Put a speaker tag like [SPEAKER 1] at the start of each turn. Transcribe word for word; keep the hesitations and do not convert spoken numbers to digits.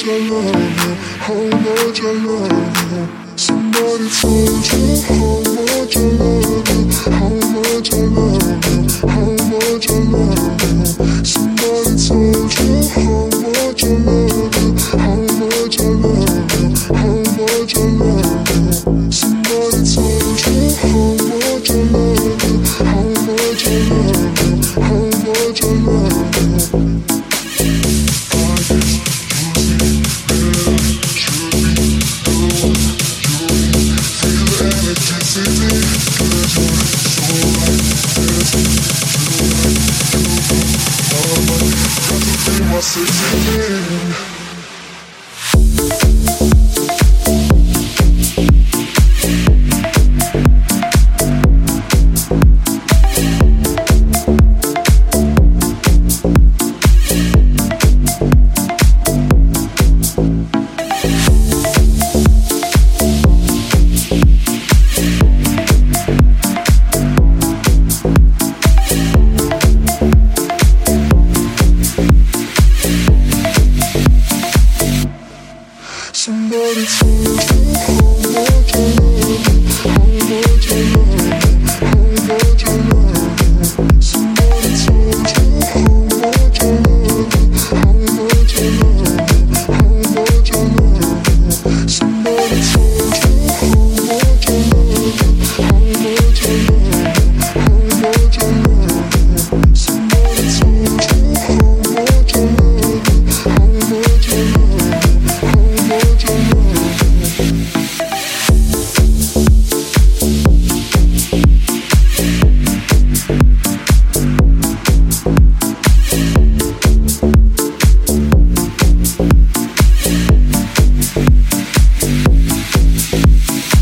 [SPEAKER 1] much I love you, how much I love you. Somebody told you how much I love you, how much I love you, how much I love you. Somebody told you how much I love you, how much I love you, how much I love you. Somebody told you how much I love you, how much I love you, how much I love you. Cause you feel my sixteen